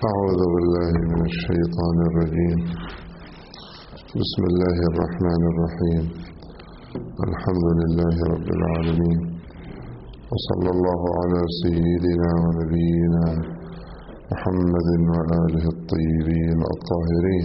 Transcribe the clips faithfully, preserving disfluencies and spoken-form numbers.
أعوذ بالله من الشيطان الرجيم. بسم الله الرحمن الرحيم. الحمد لله رب العالمين، وصلى الله على سيدنا ونبينا محمد وآله الطيبين الطاهرين.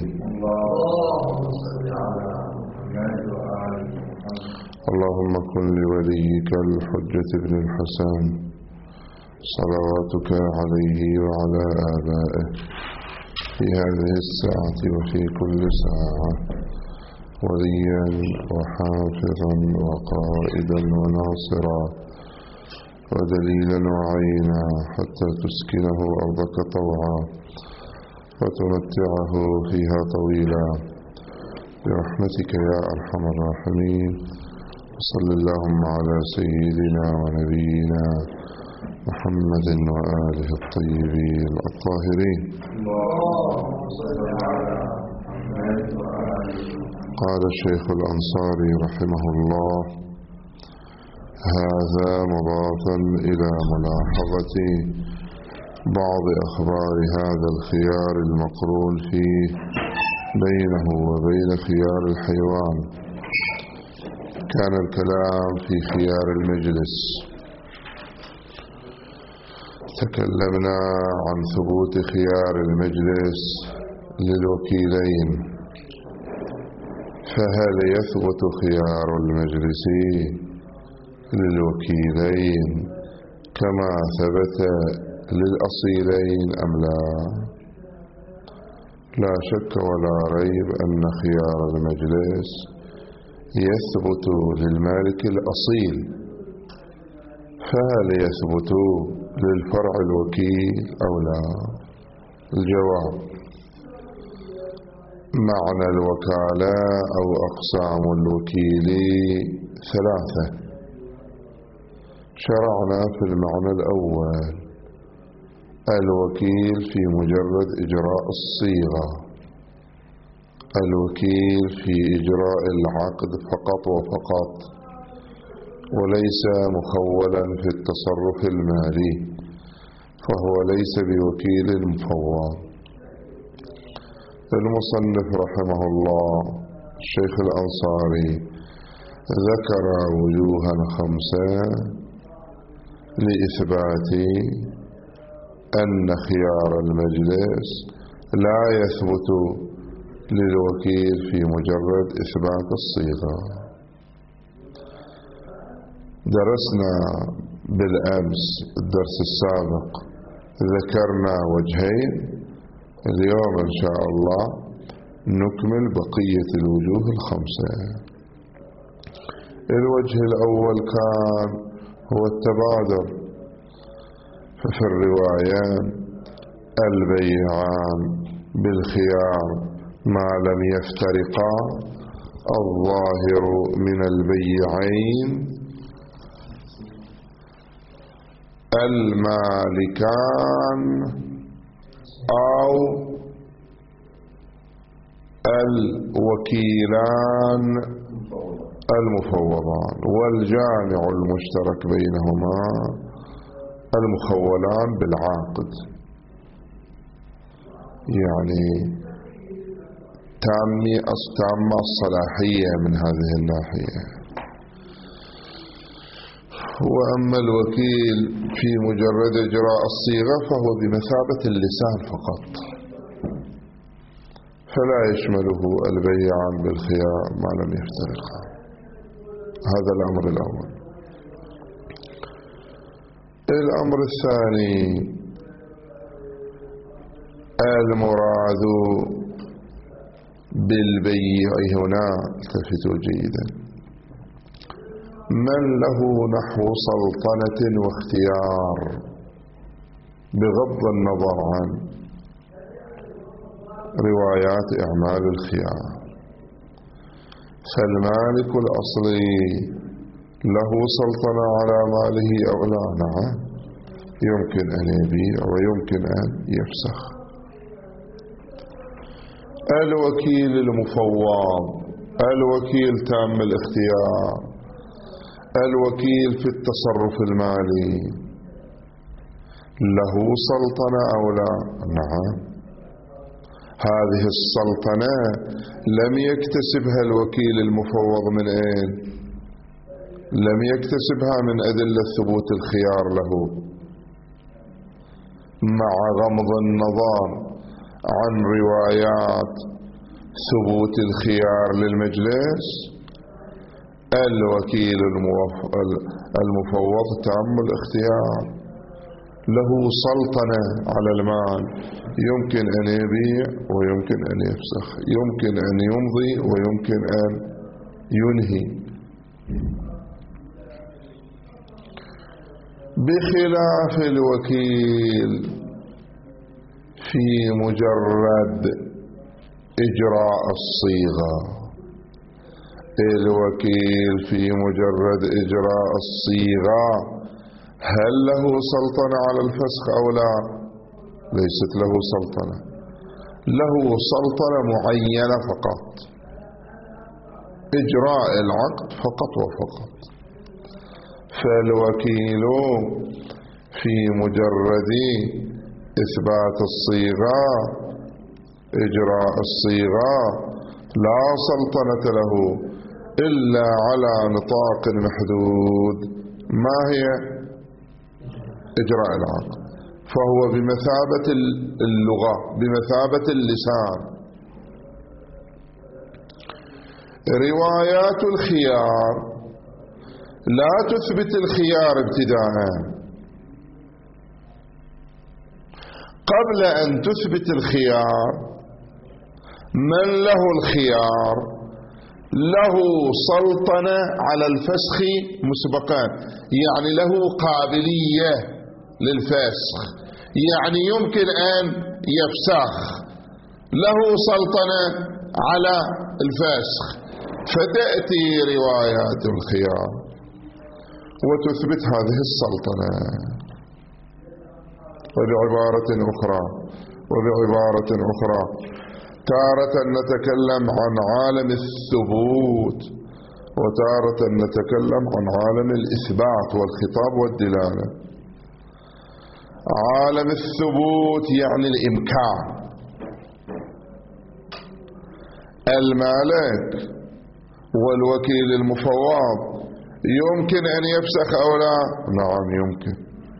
اللهم كن لوليك الحجة بن الحسن صلواتك عليه وعلى آبائه في هذه الساعة وفي كل ساعة وليا وحافظا وقائدا وناصرا ودليلا وعينا حتى تسكنه أرضك طوعا وتمتعه فيها طويلا برحمتك يا أرحم الراحمين. وصل اللهم على سيدنا ونبينا محمد وآله الطيبين الطاهرين. قال الشيخ الأنصاري رحمه الله: هذا مضافا إلى ملاحظة بعض أخبار هذا الخيار المقرون فيه بينه وبين خيار الحيوان. كان الكلام في خيار المجلس، تكلمنا عن ثبوت خيار المجلس للوكيلين، فهل يثبت خيار المجلس للوكيلين كما ثبت للأصيلين أم لا؟ لا شك ولا ريب أن خيار المجلس يثبت للمالك الأصيل، فهل يثبت للفرع الوكيل أو لا؟ الجواب: معنى الوكالة أو أقسام الوكيل ثلاثة. شرعنا في المعنى الأول: الوكيل في مجرد إجراء الصيغة، الوكيل في إجراء العقد فقط وفقط، وليس مخولا في التصرف المالي، فهو ليس بوكيل مفوض. المصنف رحمه الله الشيخ الأنصاري ذكر وجوها خمسة لإثبات أن خيار المجلس لا يثبت للوكيل في مجرد إثبات الصيغة. درسنا بالأمس الدرس السابق، ذكرنا وجهين، اليوم إن شاء الله نكمل بقية الوجوه الخمسة. الوجه الأول كان هو التبادر، ففي الرواية البيعان بالخيار ما لم يفترقا، الظاهر من البيعين المالكان أو الوكيلان المفوضان، والجامع المشترك بينهما المخولان بالعاقد، يعني تامة الصلاحية من هذه الناحية. وأما الوكيل في مجرد إجراء الصيغة فهو بمثابة اللسان فقط، فلا يشمله البيعان بالخيار ما لم يفترقا. هذا الأمر الأول. الأمر الثاني: المراد بالبيع هنا، التفتوا جيدا، من له نحو سلطنة واختيار بغض النظر عن روايات إعمال الخيار. فالمالك الأصلي له سلطنة على ماله أو لا؟ نعم، يمكن أن يبيع ويمكن أن يفسخ. الوكيل المفوض، الوكيل تام الاختيار، الوكيل في التصرف المالي، له سلطنة أو لا؟ نعم. هذه السلطنة لم يكتسبها الوكيل المفوض من أين؟ لم يكتسبها من أدلة ثبوت الخيار له. مع غمض النظر عن روايات ثبوت الخيار للمجلس، الوكيل المفوض تام الاختيار، له سلطنة على المال، يمكن أن يبيع ويمكن أن يفسخ، يمكن أن يمضي ويمكن أن ينهي، بخلاف الوكيل في مجرد إجراء الصيغة. الوكيل في مجرد إجراء الصيغة هل له سلطنة على الفسخ أو لا؟ ليست له سلطنة، له سلطنة معينة فقط، إجراء العقد فقط وفقط. فالوكيل في مجرد إثبات الصيغة، إجراء الصيغة، لا سلطنة له إلا على نطاق محدود، ما هي؟ إجراء العقد. فهو بمثابة اللغة، بمثابة اللسان. روايات الخيار لا تثبت الخيار ابتداء، قبل أن تثبت الخيار من له الخيار له سلطنة على الفسخ مسبقا، يعني له قابلية للفسخ، يعني يمكن أن يفسخ، له سلطنة على الفسخ. فتأتي روايات الخيار وتثبت هذه السلطنة. وبعبارة أخرى وبعبارة أخرى تارة نتكلم عن عالم الثبوت، وتارة نتكلم عن عالم الإثبات والخطاب والدلالة. عالم الثبوت يعني الإمكان، المالك والوكيل المفوض يمكن أن يفسخ أو لا؟ نعم يمكن.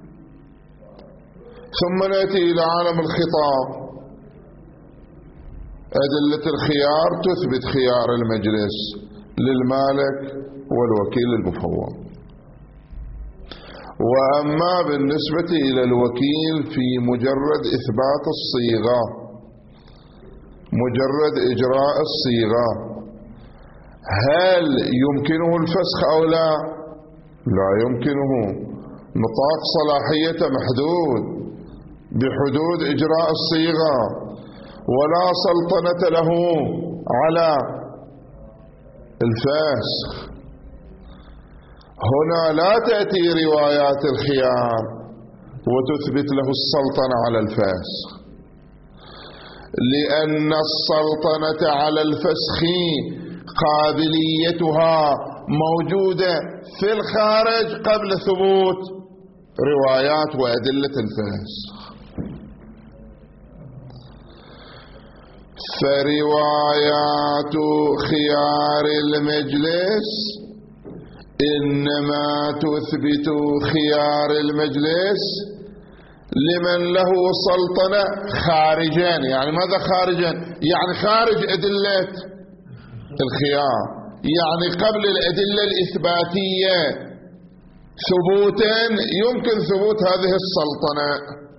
ثم نأتي إلى عالم الخطاب، أدلة الخيار تثبت خيار المجلس للمالك والوكيل المفوض. وأما بالنسبة إلى الوكيل في مجرد إثبات الصيغة، مجرد إجراء الصيغة، هل يمكنه الفسخ أو لا؟ لا يمكنه، نطاق صلاحيته محدود بحدود إجراء الصيغة، ولا سلطنة له على الفسخ. هنا لا تأتي روايات الخيار وتثبت له السلطنة على الفسخ، لأن السلطنة على الفسخ قابليتها موجودة في الخارج قبل ثبوت روايات وأدلة الفسخ. فروايات خيار المجلس إنما تثبت خيار المجلس لمن له سلطنة خارجا. يعني ماذا خارجا؟ يعني خارج أدلة الخيار، يعني قبل الأدلة الإثباتية ثبوتا يمكن ثبوت هذه السلطنة.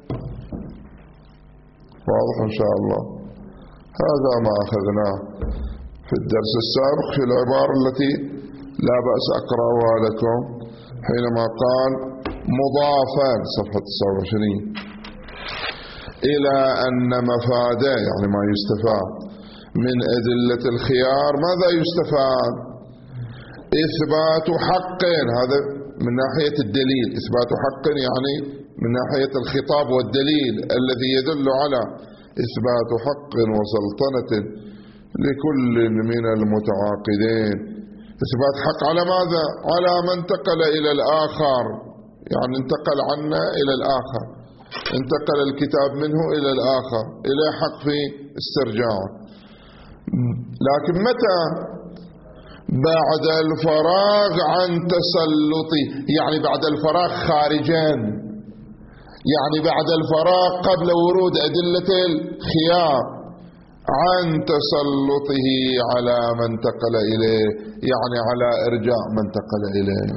واضح إن شاء الله؟ هذا ما أخذناه في الدرس السابق في العبارة التي لا بأس أقرأها لكم، حينما قال مضافا صفحة تسعة وعشرين إلى أن مفاده، يعني ما يستفاد من أدلة الخيار. ماذا يستفاد؟ إثبات حق، هذا من ناحية الدليل، إثبات حق يعني من ناحية الخطاب والدليل الذي يدل على إثبات حق وسلطنة لكل من المتعاقدين. إثبات حق على ماذا؟ على من انتقل إلى الآخر، يعني انتقل عنا إلى الآخر، انتقل الكتاب منه إلى الآخر، إلى حق في استرجاعه. لكن متى؟ بعد الفراغ عن تسلطه، يعني بعد الفراغ خارجا، يعني بعد الفراغ قبل ورود أدلة الخيار، عن تسلطه على من انتقل إليه، يعني على إرجاع من انتقل إليه.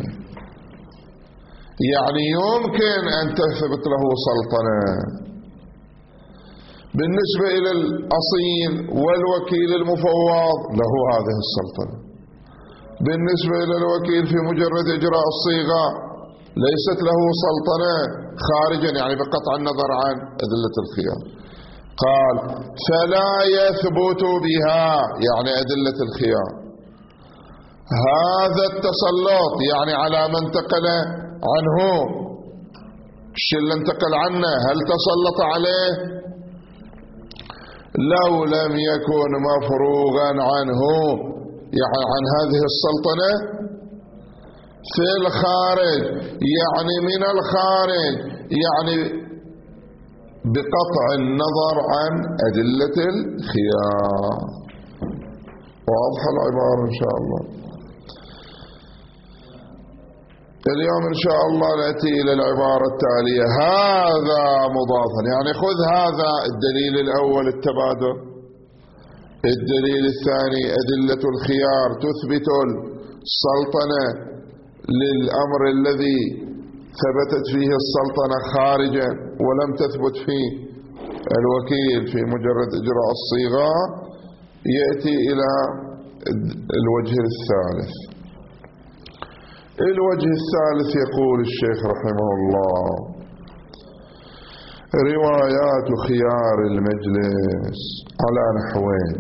يعني يمكن أن تثبت له سلطنة بالنسبة إلى الأصيل والوكيل المفوض له هذه السلطنة، بالنسبة إلى الوكيل في مجرد إجراء الصيغة ليست له سلطنة خارجا، يعني بقطع النظر عن أدلة الخيار. قال فلا يثبت بها، يعني أدلة الخيار، هذا التسلط، يعني على من انتقل عنه. الشيء اللي انتقل عنه هل تسلط عليه؟ لو لم يكن مفروغا عنه، يعني عن هذه السلطنة في الخارج، يعني من الخارج، يعني بقطع النظر عن أدلة الخيار. واضحة العبارة إن شاء الله. اليوم إن شاء الله نأتي إلى العبارة التالية. هذا مضافا، يعني خذ هذا الدليل الأول التبادل، الدليل الثاني أدلة الخيار تثبت السلطنة للأمر الذي ثبتت فيه السلطنة خارجا ولم تثبت فيه الوكيل في مجرد إجراء الصيغة. يأتي إلى الوجه الثالث. الوجه الثالث يقول الشيخ رحمه الله: روايات خيار المجلس على نحوين: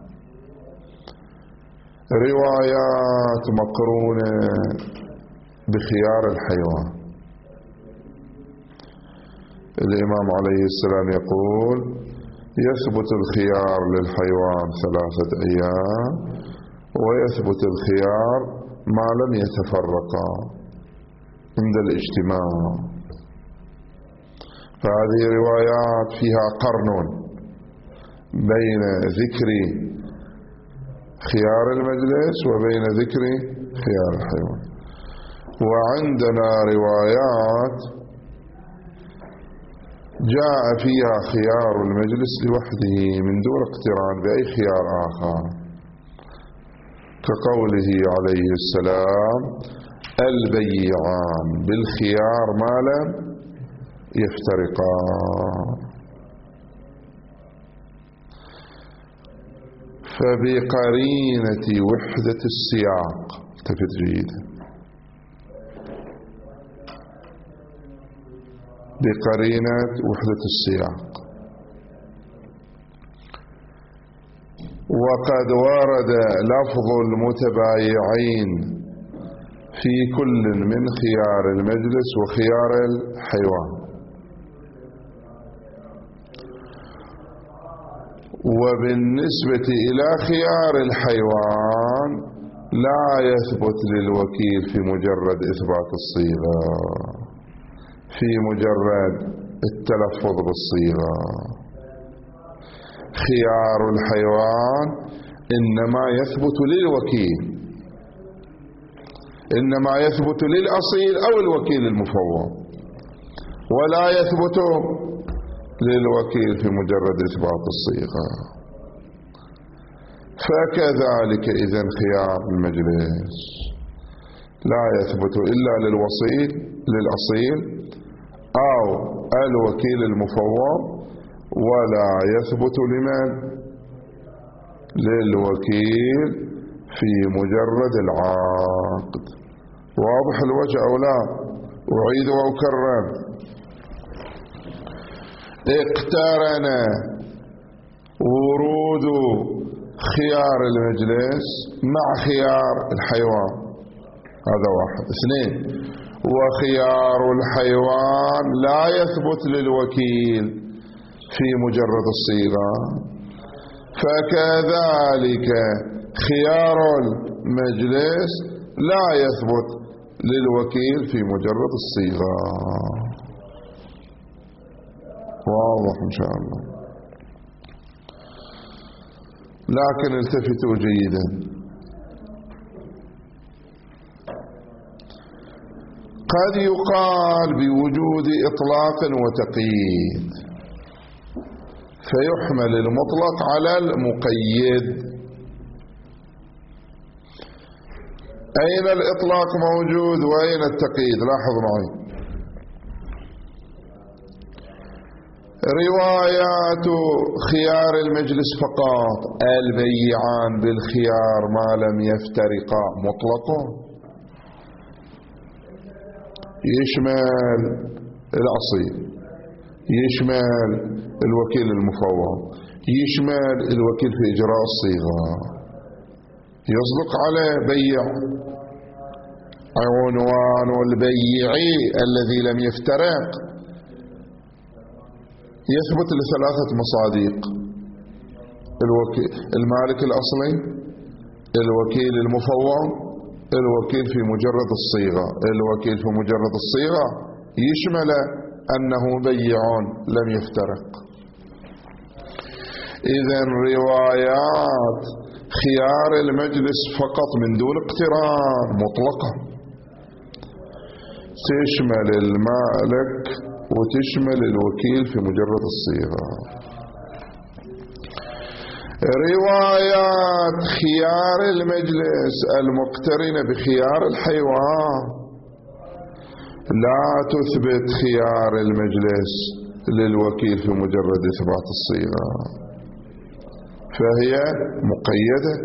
روايات مقرونة بخيار الحيوان. الإمام عليه السلام يقول: يثبت الخيار للحيوان ثلاثة أيام، ويثبت الخيار ما لم يتفرقا عند الاجتماع. فهذه روايات فيها قرن بين ذكر خيار المجلس وبين ذكر خيار الحيوان. وعندنا روايات جاء فيها خيار المجلس لوحده من دون اقتران بأي خيار آخر، كقوله عليه السلام: البيعان بالخيار ما لم يفترقا. فبقرينة وحدة السياق، التفت جيدا، بقرينة وحدة السياق. وقد ورد لفظ المتبايعين في كل من خيار المجلس وخيار الحيوان. وبالنسبة إلى خيار الحيوان لا يثبت للوكيل في مجرد إثبات الصيغة، في مجرد التلفظ بالصيغة. خيار الحيوان إنما يثبت للوكيل، إنما يثبت للأصيل أو الوكيل المفوض، ولا يثبت للوكيل في مجرد إثبات الصيغة. فكذلك إذن خيار المجلس لا يثبت إلا للوصيل للأصيل أو الوكيل المفوض، ولا يثبت لمن؟ للوكيل في مجرد العقد. واضح الوجه أو لا؟ أعيد وأكرر: اقترن ورود خيار المجلس مع خيار الحيوان، هذا واحد. اثنين: وخيار الحيوان لا يثبت للوكيل في مجرد الصيغة. فكذلك خيار المجلس لا يثبت للوكيل في مجرد الصيغة. واضح إن شاء الله. لكن التفتوا جيدا، قد يقال بوجود إطلاق وتقييد فيحمل المطلق على المقيد. أين الإطلاق موجود وأين التقييد؟ لاحظ معي. روايات خيار المجلس فقط، البيعان بالخيار ما لم يفترقا، مطلقه يشمل الأصيل، يشمل الوكيل المفوض، يشمل الوكيل في إجراء الصيغة، يصدق عليه بيع عنوان البيعي الذي لم يفترق يثبت لثلاثة مصادق: الوكيل المالك الأصلي، الوكيل المفوض، الوكيل في مجرد الصيغة. الوكيل في مجرد الصيغة يشمل أنه بيع لم يفترق. إذن روايات خيار المجلس فقط من دون اقتران مطلقة، تشمل المالك وتشمل الوكيل في مجرد الصيغة. روايات خيار المجلس المقترنة بخيار الحيوان لا تثبت خيار المجلس للوكيل في مجرد إثبات الصيغة، فهي مقيدة،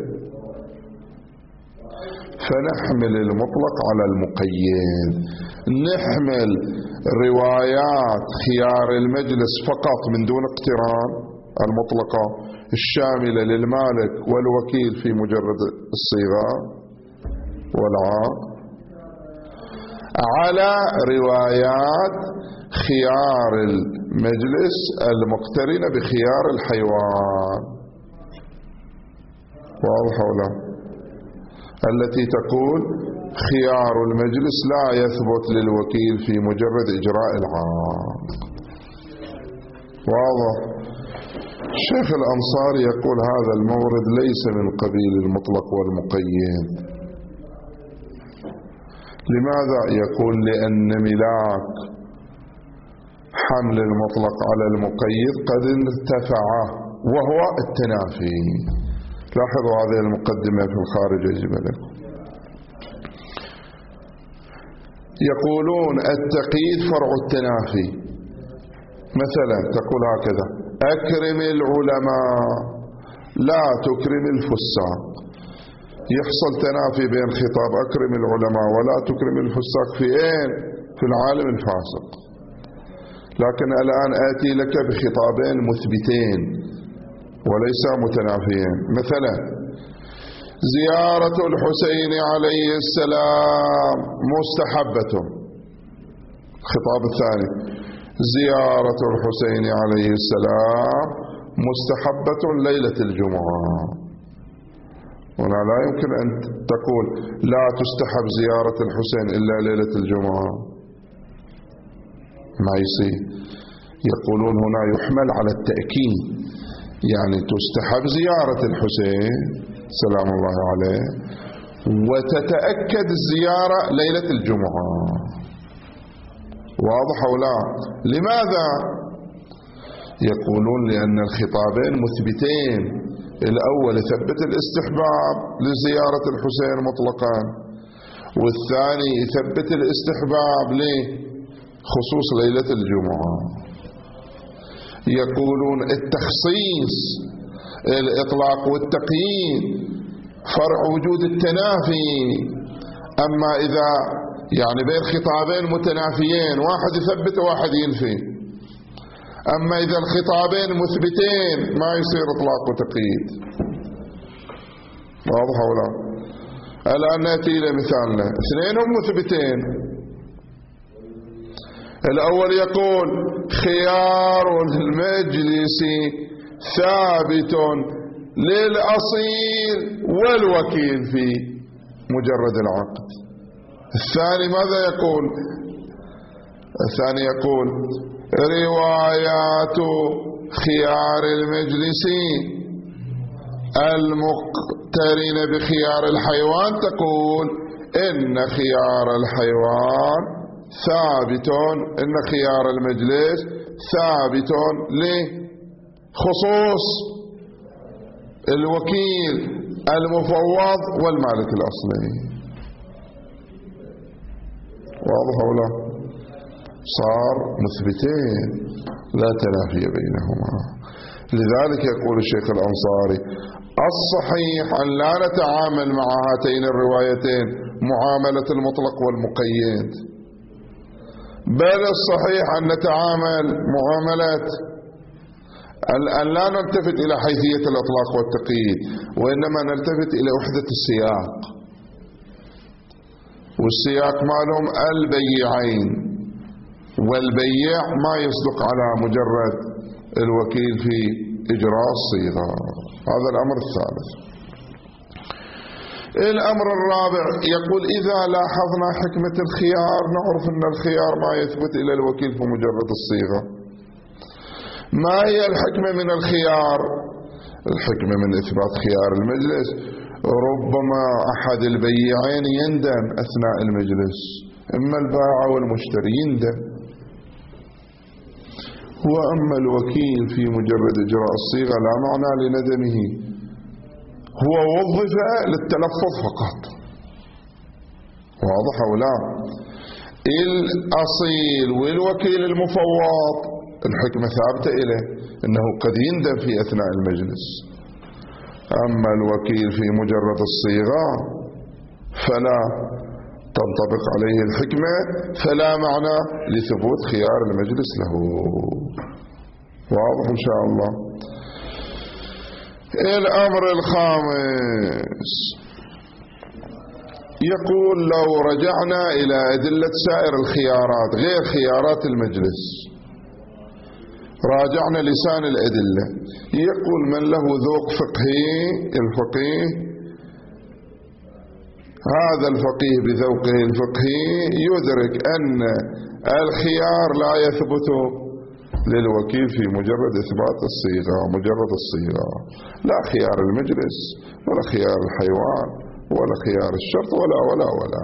فنحمل المطلق على المقيد. نحمل روايات خيار المجلس فقط من دون اقتران المطلقة الشاملة للمالك والوكيل في مجرد الصيغة والعاق على روايات خيار المجلس المقترنة بخيار الحيوان، واضح ولا؟ التي تقول خيار المجلس لا يثبت للوكيل في مجرد إجراء العاق. واضح؟ الشيخ الأنصاري يقول هذا المورد ليس من قبيل المطلق والمقيد. لماذا؟ يقول لأن ملاك حمل المطلق على المقيد قد ارتفع وهو التنافي. لاحظوا هذه المقدمة في الخارج يجب لكم. يقولون التقييد فرع التنافي. مثلا تقول هكذا: أكرم العلماء لا تكرم الفساق. يحصل تنافي بين خطاب أكرم العلماء ولا تكرم الفساق في أين؟ في العالم الفاسق. لكن الآن آتي لك بخطابين مثبتين وليس متنافيين. مثلا زيارة الحسين عليه السلام مستحبة. الخطاب الثاني: زيارة الحسين عليه السلام مستحبة ليلة الجمعة. هنا لا يمكن أن تقول لا تستحب زيارة الحسين إلا ليلة الجمعة، ما يصير. يقولون هنا يحمل على التأكيد، يعني تستحب زيارة الحسين سلام الله عليه وتتأكد الزيارة ليلة الجمعة. واضح أو لا؟ لماذا؟ يقولون لأن الخطابين مثبتين. الأول يثبت الاستحباب لزيارة الحسين مطلقا، والثاني يثبت الاستحباب لخصوص ليلة الجمعة. يقولون التخصيص الإطلاق والتقييد فرع وجود التنافي. أما إذا يعني بين خطابين متنافيين واحد يثبت وواحد ينفي، أما إذا الخطابين مثبتين ما يصير إطلاق وتقييد. واضح ولا؟ الآن نأتي إلى مثالنا، اثنينهم مثبتين. الأول يقول خيار المجلس ثابت للأصيل والوكيل في مجرد العقد. الثاني ماذا يقول؟ الثاني يقول روايات خيار المجلس المقترنة بخيار الحيوان تقول إن خيار الحيوان ثابت، إن خيار المجلس ثابت لخصوص الوكيل المفوض والمالك الأصلي. واضح ولا؟ صار مثبتين لا تنافي بينهما. لذلك يقول الشيخ الأنصاري الصحيح أن لا نتعامل مع هاتين الروايتين معاملة المطلق والمقيد، بل الصحيح أن نتعامل معاملة أن لا نلتفت إلى حيثية الإطلاق والتقييد، وإنما نلتفت إلى وحدة السياق، والسياق مالهم البيعين، والبيع ما يصدق على مجرد الوكيل في إجراء الصيغة. هذا الأمر الثالث. الأمر الرابع يقول إذا لاحظنا حكمة الخيار نعرف أن الخيار ما يثبت إلى الوكيل في مجرد الصيغة. ما هي الحكمة من الخيار؟ الحكمة من إثبات خيار المجلس ربما أحد البيعين يندم أثناء المجلس، إما البائع والمشتري يندم، وأما الوكيل في مجرد إجراء الصيغة لا معنى لندمه، هو وظف للتلفظ فقط. واضح ولا؟ الأصيل والوكيل المفوض الحكمة ثابتة إليه أنه قد يندم في أثناء المجلس، أما الوكيل في مجرد الصيغة فلا تنطبق عليه الحكمة، فلا معنى لثبوت خيار المجلس له. واضح إن شاء الله. الأمر الخامس يقول لو رجعنا إلى أدلة سائر الخيارات غير خيارات المجلس، راجعنا لسان الأدلة، يقول من له ذوق فقهي الفقيه هذا الفقيه بذوقه الفقهي يدرك أن الخيار لا يثبت للوكيل في مجرد إثبات الصيغة، مجرد الصيغة، لا خيار المجلس ولا خيار الحيوان ولا خيار الشرط ولا ولا ولا.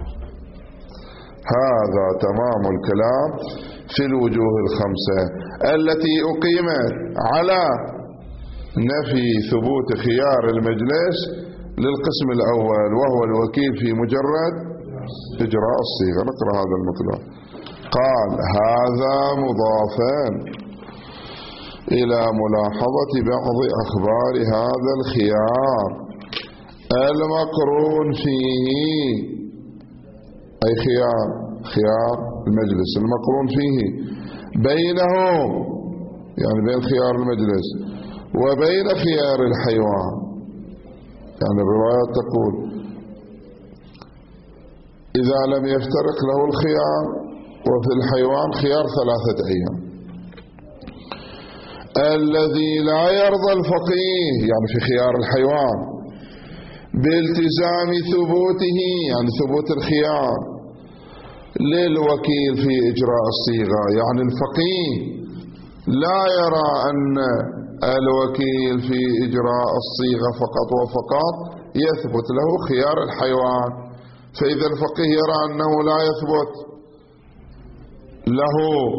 هذا تمام الكلام في الوجوه الخمسة التي أقيمت على نفي ثبوت خيار المجلس للقسم الأول وهو الوكيل في مجرد إجراء الصيغة. نقرأ هذا المطلب. قال هذا مضافا إلى ملاحظة بعض أخبار هذا الخيار المقرون فيه، أي خيار خيار المجلس المقرون فيه بينه، يعني بين خيار المجلس وبين خيار الحيوان. يعني الروايات تقول إذا لم يفترق له الخيار وفي الحيوان خيار ثلاثة أيام، الذي لا يرضى الفقيه يعني في خيار الحيوان بالتزام ثبوته، يعني ثبوت الخيار للوكيل في إجراء الصيغة، يعني الفقيه لا يرى أن الوكيل في إجراء الصيغة فقط وفقط يثبت له خيار الحيوان، فإذا الفقيه يرى أنه لا يثبت له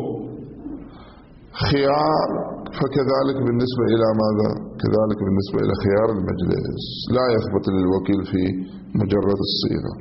خيار فكذلك بالنسبة إلى ماذا؟ كذلك بالنسبة إلى خيار المجلس لا يثبت للوكيل في مجرد الصيغة.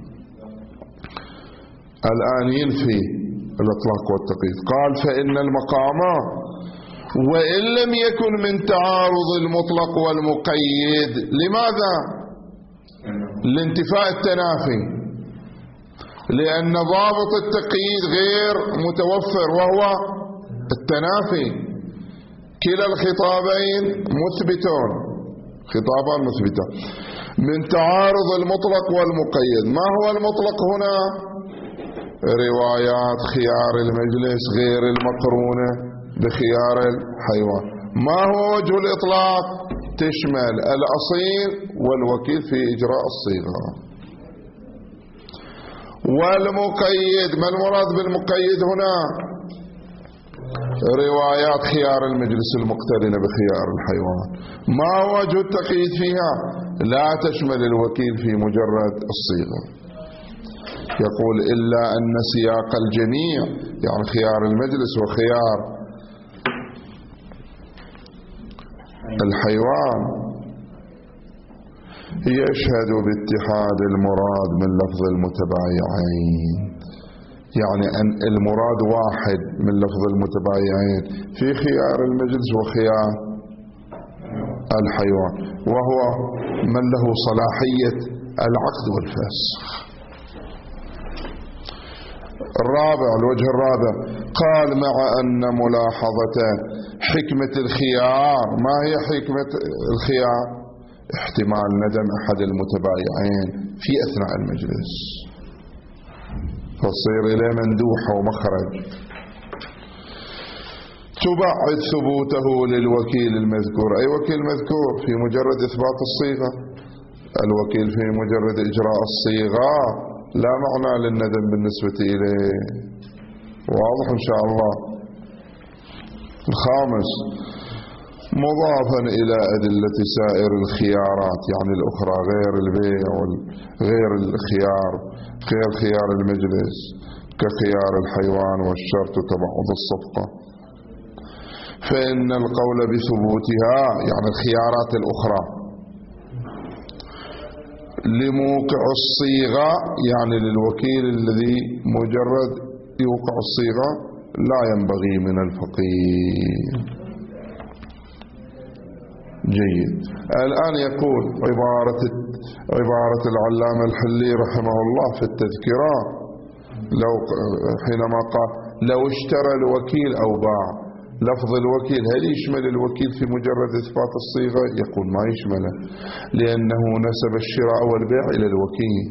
الآن ينفي الإطلاق والتقييد. قال فإن المقام وإن لم يكن من تعارض المطلق والمقيد، لماذا؟ لانتفاء التنافي، لأن ضابط التقييد غير متوفر وهو التنافي. كلا الخطابين مثبتون، خطابان مثبتان. من تعارض المطلق والمقيد، ما هو المطلق هنا؟ روايات خيار المجلس غير المقرونة بخيار الحيوان. ما هو وجه الإطلاق؟ تشمل الأصيل والوكيل في إجراء الصيغة. والمقيد، ما المراد بالمقيد هنا؟ روايات خيار المجلس المقترنة بخيار الحيوان ما وجه التقييد فيها؟ لا تشمل الوكيل في مجرد الصيغة. يقول إلا أن سياق الجميع يعني خيار المجلس وخيار الحيوان يشهد باتحاد المراد من لفظ المتبايعين، يعني أن المراد واحد من لفظ المتبايعين في خيار المجلس وخيار الحيوان، وهو من له صلاحية العقد والفسخ. الرابع، الوجه الرابع، قال مع أن ملاحظة حكمة الخيار، ما هي حكمة الخيار؟ احتمال ندم أحد المتبايعين في أثناء المجلس فتصير إليه مندوحة ومخرج، تبعد ثبوته للوكيل المذكور. أي وكيل مذكور؟ في مجرد إثبات الصيغة. الوكيل في مجرد إجراء الصيغة لا معنى للندم بالنسبة إليه. واضح إن شاء الله. الخامس، مضافا إلى أدلة سائر الخيارات يعني الأخرى غير البيع وغير الخيار غير خيار المجلس كخيار الحيوان والشرط وتبعض الصفقة، فإن القول بثبوتها يعني الخيارات الأخرى لموقع الصيغة يعني للوكيل الذي مجرد يوقع الصيغة لا ينبغي من الفقيه. جيد. الآن يقول عبارة عبارة العلامة الحلي رحمه الله في التذكرة لو حينما قال لو اشترى الوكيل أو باع، لفظ الوكيل هل يشمل الوكيل في مجرد إثبات الصيغة؟ يقول ما يشمله، لأنه نسب الشراء والبيع إلى الوكيل.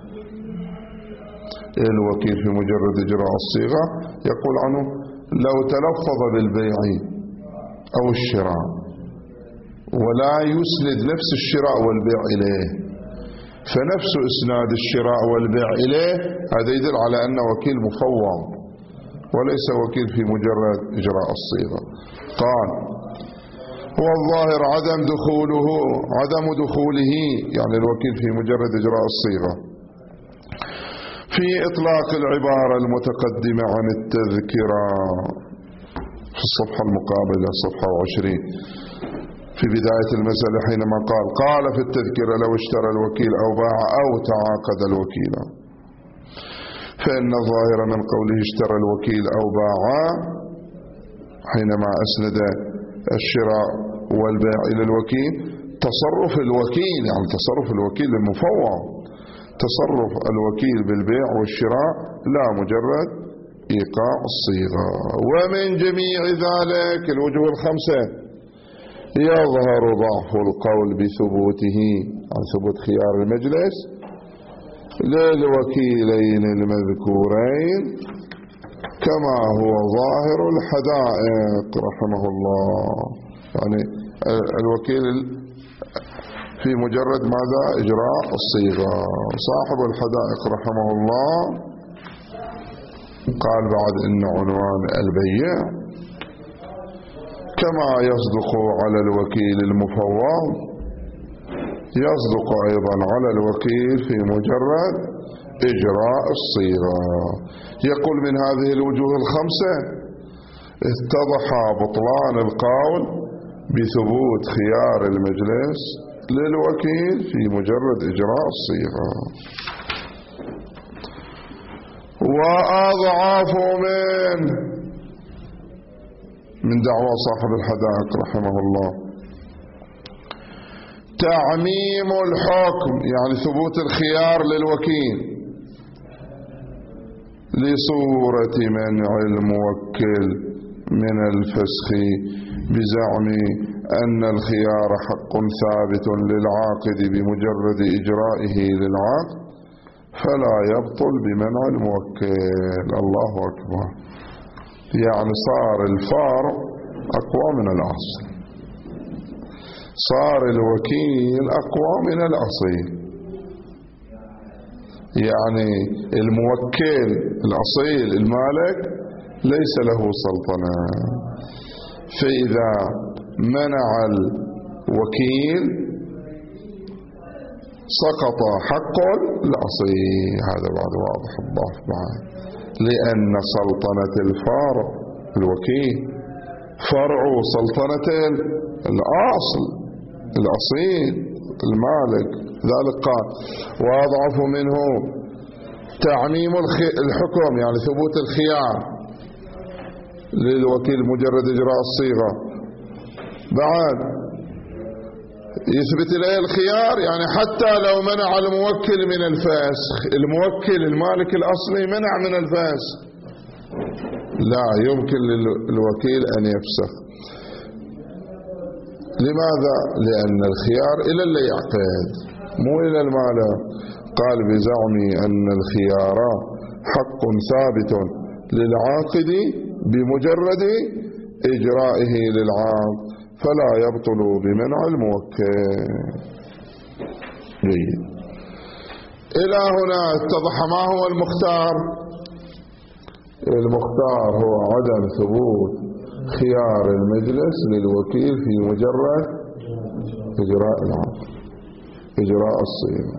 الوكيل في مجرد إجراء الصيغة يقول عنه لو تلفظ بالبيع أو الشراء ولا يسند نفس الشراء والبيع إليه، فنفس إسناد الشراء والبيع إليه هذا يدل على أنه وكيل مفوض وليس وكيل في مجرد إجراء الصيغة. قال والظاهر عدم دخوله عدم دخوله يعني الوكيل في مجرد إجراء الصيغة في إطلاق العبارة المتقدمة عن التذكرة في الصفحة المقابلة صفحة عشرين في بداية المسألة حينما قال قال في التذكرة لو اشترى الوكيل أو باع أو تعاقد الوكيل، فإن الظاهر من قوله اشترى الوكيل أو باع حينما أسند الشراء والبيع إلى الوكيل تصرف الوكيل يعني تصرف الوكيل المفوض، تصرف الوكيل بالبيع والشراء لا مجرد إيقاع الصيغة. ومن جميع ذلك الوجوه الخمسة يظهر ضعف القول بثبوته عن ثبوت خيار المجلس للوكيلين المذكورين كما هو ظاهر الحدائق رحمه الله، يعني الوكيل في مجرد ماذا؟ إجراء الصيغة. صاحب الحدائق رحمه الله قال بعد إن عنوان البيع كما يصدق على الوكيل المفوض يصدق أيضا على الوكيل في مجرد إجراء الصيغة. يقول من هذه الوجوه الخمسة اتضح بطلان القول بثبوت خيار المجلس للوكيل في مجرد إجراء الصيغة. وأضعف من من دعوى صاحب الحدائق رحمه الله تعميم الحكم يعني ثبوت الخيار للوكيل لصورة منع الموكل من الفسخ بزعم أن الخيار حق ثابت للعاقد بمجرد إجرائه للعقد فلا يبطل بمنع الموكل. الله أكبر. يعني صار الفار أقوى من الأصل، صار الوكيل أقوى من الأصيل. يعني الموكل الأصيل المالك ليس له سلطنة. فإذا منع الوكيل سقط حق الأصيل. هذا بعد واضح الضعف بعد، لأن سلطنة الفارع الوكيل فرع سلطنة الأصل الأصيل المالك. ذلك قال وأضعف منه تعميم الحكم، يعني ثبوت الخيار للوكيل مجرد إجراء الصيغة. بعد يثبت له الخيار، يعني حتى لو منع الموكل من الفسخ، الموكل المالك الأصلي منع من الفسخ، لا يمكن للوكيل أن يفسخ. لماذا؟ لأن الخيار إلى اللي يعقد مو إلى المالك. قال بزعمي أن الخيار حق ثابت للعاقد بمجرد إجرائه للعاقد، فلا يبطل بمنع الموكل. جيد. إلى هنا اتضح ما هو المختار. المختار هو عدم ثبوت خيار المجلس للوكيل في مجرد إجراء العقد، إجراء الصيغة.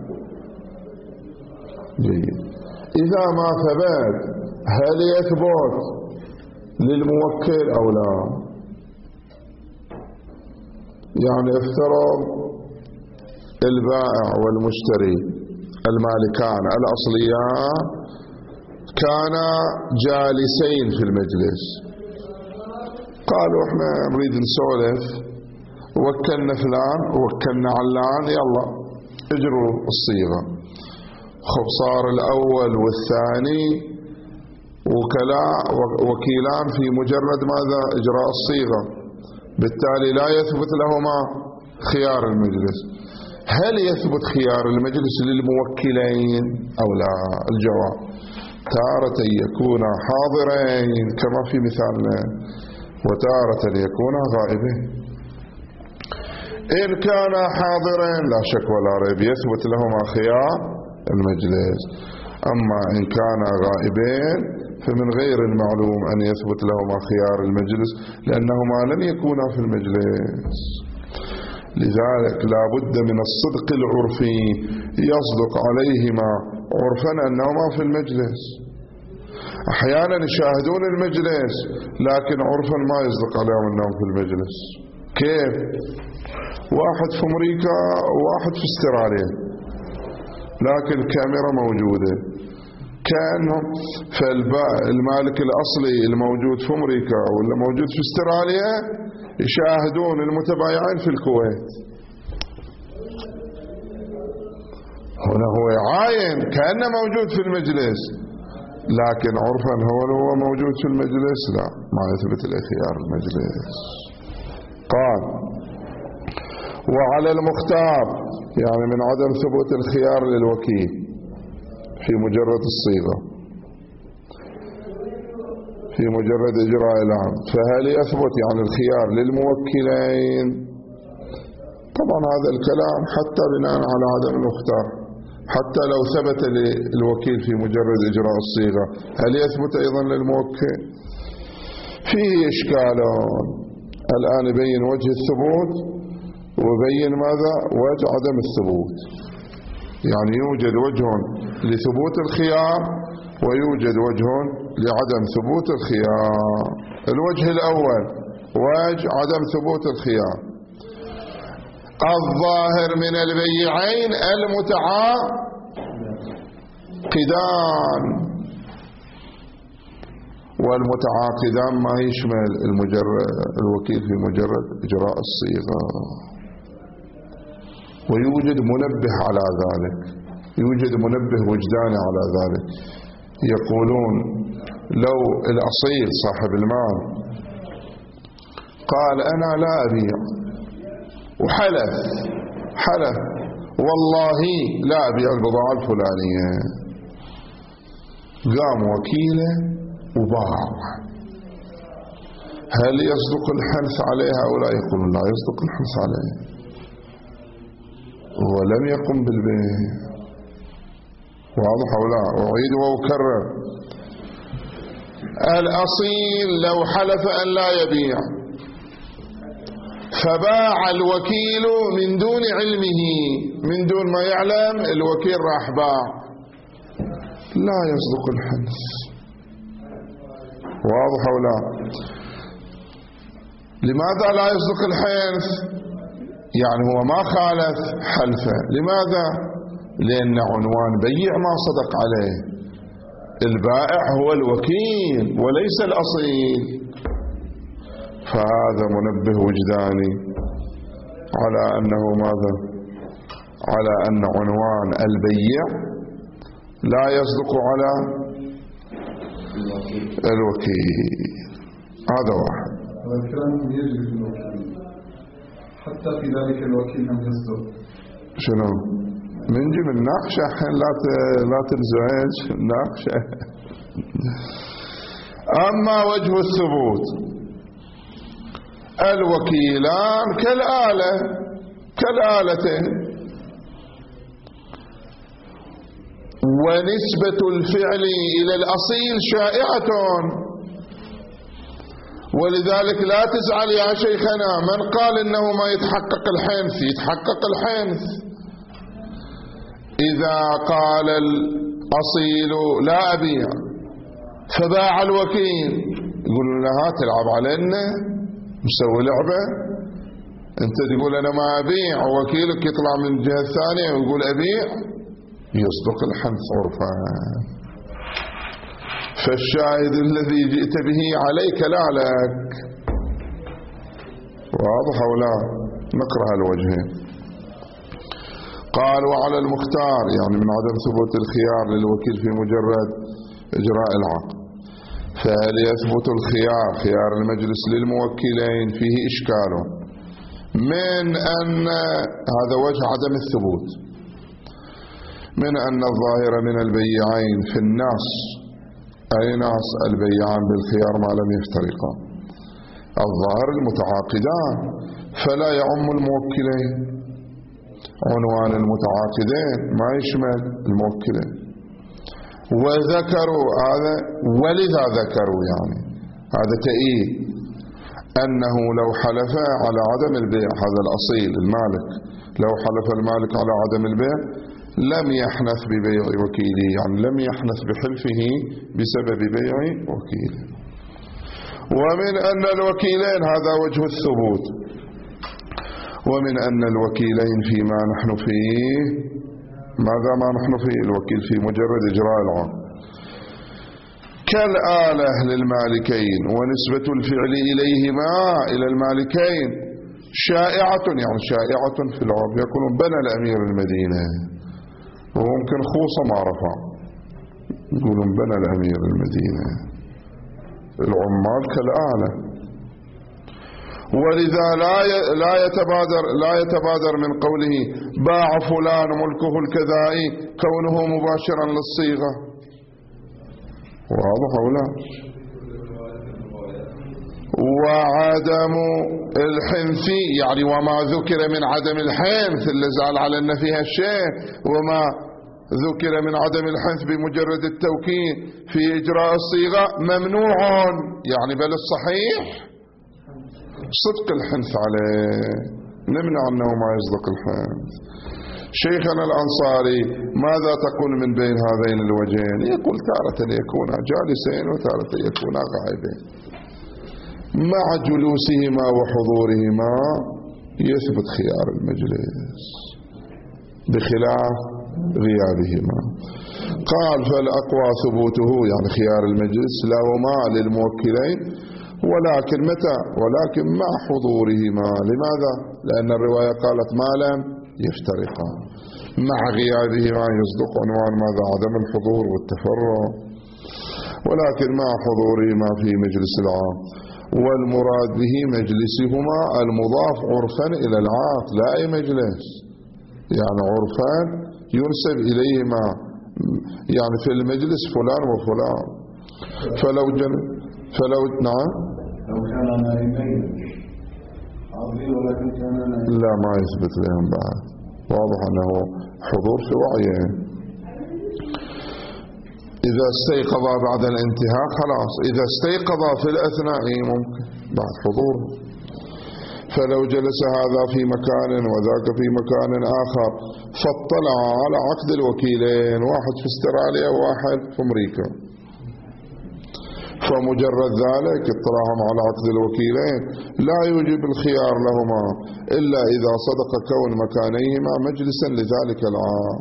جيد. إذا ما ثبت هل يثبت للموكل أو لا؟ يعني افترض البائع والمشتري المالكان الأصليان كانا جالسين في المجلس، قالوا احنا نريد نسولف، وكلنا فلان ووكلنا علان، يلا اجروا الصيغة. خب صار الأول والثاني وكلاء وكيلان في مجرد ماذا؟ إجراء الصيغة، بالتالي لا يثبت لهما خيار المجلس. هل يثبت خيار المجلس للموكلين أو لا؟ الجواب تارة يكون حاضرين كما في مثالنا، وتارة يكون غائبين. إن كان حاضرين لا شك ولا ريب يثبت لهما خيار المجلس، أما إن كان غائبين فمن غير المعلوم أن يثبت لهما خيار المجلس، لأنهما لم يكونا في المجلس. لذلك لا بد من الصدق العرفي يصدق عليهما عرفا أنهما في المجلس. أحيانا يشاهدون المجلس لكن عرفا ما يصدق عليهم أنهم في المجلس. كيف؟ واحد في أمريكا وواحد في استراليا، لكن الكاميرا موجودة، كأنهم فالمالك الأصلي الموجود في أمريكا ولا موجود في استراليا يشاهدون المتبايعين في الكويت. هنا هو يعاين كأنه موجود في المجلس، لكن عرفا هو هو موجود في المجلس، لا ما يثبت له خيار المجلس. قال وعلى المختار، يعني من عدم ثبوت الخيار للوكيل في مجرد الصيغة، في مجرد إجراء العقد، فهل يثبت يعني الخيار للموكلين؟ طبعا هذا الكلام حتى بناء على عدم المختار، حتى لو ثبت للوكيل في مجرد إجراء الصيغة هل يثبت أيضا للموكل؟ فيه إشكالون. الآن يبين وجه الثبوت وبين ماذا؟ وجه عدم الثبوت. يعني يوجد وجه لثبوت الخيار ويوجد وجه لعدم ثبوت الخيار. الوجه الأول وجه عدم ثبوت الخيار: الظاهر من البيعين المتعاقدان، والمتعاقدان ما يشمل المجرد الوكيل في مجرد إجراء الصيغة. ويوجد منبه على ذلك، يوجد منبه وجداني على ذلك. يقولون لو الأصيل صاحب المال قال أنا لا أبيع وحلف حلف والله لا أبيع البضاعة الفلانية، قام وكيله وباع، هل يصدق الحنث عليها أو لا؟ يقول لا يصدق الحنث عليها، ولم يقم بالبيع. واضح أو لا؟ أعيد وأكرر: الأصيل لو حلف أن لا يبيع فباع الوكيل من دون علمه، من دون ما يعلم الوكيل راح باع، لا يصدق الحنث. واضح أو لا؟ لماذا لا يصدق الحنث؟ يعني هو ما خالف حلفه، لماذا؟ لأن عنوان بيع ما صدق عليه، البائع هو الوكيل وليس الأصيل. فهذا منبه وجداني على أنه ماذا؟ على أن عنوان البيع لا يصدق على الوكيل. هذا واحد. والكلام يجري في الوكيل حتى في ذلك الوكيل لم يصدق. شنو؟ منجي من ناقشة حين لا لا تنزعج ناقشة. أما وجه الثبوت، الوكيلان كالآلة كالآلتين، ونسبة الفعل إلى الأصيل شائعة، ولذلك لا تزعل يا شيخنا من قال إنه ما يتحقق الحنث، يتحقق الحنث. إذا قال الأصيل لا أبيع فباع الوكيل، يقول لها تلعب علينا، مسوي لعبة، أنت تقول أنا ما أبيع ووكيلك يطلع من الجهة الثانية ويقول أبيع، يصدق الحنث عرفا. فالشاهد الذي جئت به عليك لا لك. واضح أو لا؟ نقرأ الوجهين. قال وعلى المختار، يعني من عدم ثبوت الخيار للوكيل في مجرد إجراء العقد، فهل يثبت الخيار خيار المجلس للموكلين؟ فيه إشكال من أن هذا وجه عدم الثبوت، من أن الظاهر من البيعين في الناس، أي ناس البيعان بالخيار ما لم يفترقا، الظاهر المتعاقدان، فلا يعم الموكلين، عنوان المتعاقدين ما يشمل الموكلين. وذكروا هذا، ولذا ذكروا يعني هذا تأييد أنه لو حلف على عدم البيع، هذا الأصيل المالك، لو حلف المالك على عدم البيع لم يحنث ببيع وكيله، يعني لم يحنث بحلفه بسبب بيع وكيله. ومن أن الوكيلين، هذا وجه الثبوت، ومن أن الوكيلين فيما نحن فيه، ماذا ما نحن فيه؟ الوكيل في مجرد إجراء العقد كالآلة للمالكين، ونسبة الفعل إليهما إلى المالكين شائعة، يعني شائعة في العرف. يكون بنى الأمير المدينة وممكن خوصة ما رفع، يقولون بنى الأمير المدينة، العمال كالآلة. ولذا لا لا يتبادر لا يتبادر من قوله باع فلان ملكه الكذائي كونه مباشرا للصيغة. واضح أو لا؟ وعدم الحنث، يعني وما ذكر من عدم الحنث اللي زال على أن فيها الشيء، وما ذكر من عدم الحنث بمجرد التوكيد في إجراء الصيغة ممنوع، يعني بل الصحيح صدق الحنث عليه، نمنع أنه ما يصدق الحنث. شيخنا الأنصاري ماذا تقول من بين هذين الوجهين؟ يقول تارة يكون جالسين وتارة يكون غائبين، مع جلوسهما وحضورهما يثبت خيار المجلس بخلاف غيابهما. قال فالأقوى ثبوته، يعني خيار المجلس لهما للموكلين، ولكن متى؟ ولكن مع حضورهما. لماذا؟ لأن الرواية قالت ما لم يفترقا، مع غيابهما يصدق عنوان ماذا؟ عدم الحضور والتفرع، ولكن مع حضورهما في مجلس العام. والمراد به مجلسهما المضاف عرفا إلى العقد، لا أي مجلس، يعني عرفا ينسب إليهما، يعني في المجلس فلان وفلان. فلو جن فلو نعم لو كان نائمين حاضرين ولكن كان نائمين لا ما يثبت لهم بعد، واضح أنه حضور في وعيه. إذا استيقظ بعد الانتهاء خلاص، إذا استيقظ في الأثناء ممكن بعد حضوره. فلو جلس هذا في مكان وذاك في مكان آخر فاطلع على عقد الوكيلين، واحد في استراليا وواحد في أمريكا، فمجرد ذلك اطلاعهم على عقد الوكيلين لا يوجب الخيار لهما إلا إذا صدق كون مكانيهما مجلسا لذلك العقد،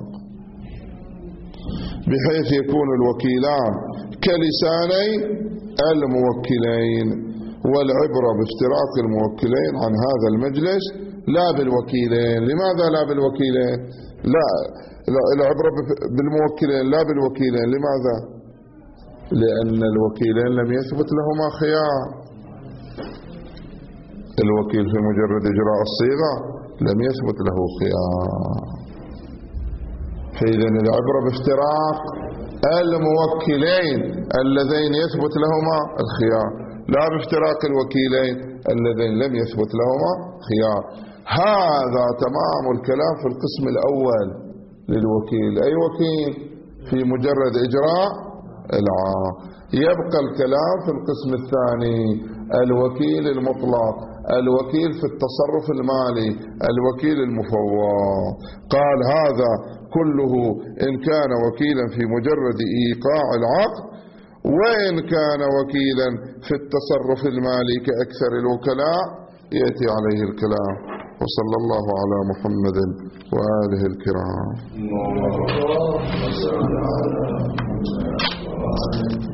بحيث يكون الوكيلان كلساني الموكلين، والعبرة باشتراك الموكلين عن هذا المجلس لا بالوكيلين. لماذا لا بالوكيلين؟ لا, لا العبرة بالموكلين لا بالوكيلين. لماذا؟ لأن الوكيلين لم يثبت لهما خيار. الوكيل في مجرد إجراء الصيغة لم يثبت له خيار، فإذا العبرة باشتراك الموكلين اللذين يثبت لهما الخيار، لا باشتراك الوكيلين اللذين لم يثبت لهما خيار. هذا تمام الكلام في القسم الأول للوكيل. أي وكيل؟ في مجرد إجراء العقد. يبقى الكلام في القسم الثاني، الوكيل المطلق، الوكيل في التصرف المالي، الوكيل المفوض. قال هذا كله إن كان وكيلا في مجرد إيقاع العقد، وإن كان وكيلا في التصرف المالي كأكثر الوكلاء يأتي عليه الكلام. وصلى الله على محمد وآله الكرام.